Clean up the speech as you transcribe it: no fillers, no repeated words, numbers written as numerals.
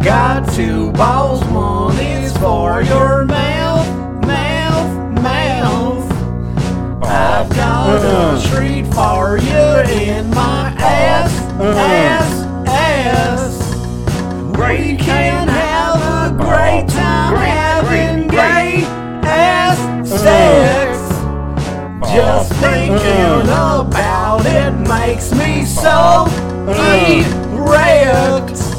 got two balls, one is for your mouth, mouth, mouth. I've got a treat for you in my ass, ass, ass. We can have a great time having gay ass sex. Just thinking about it makes me so erect.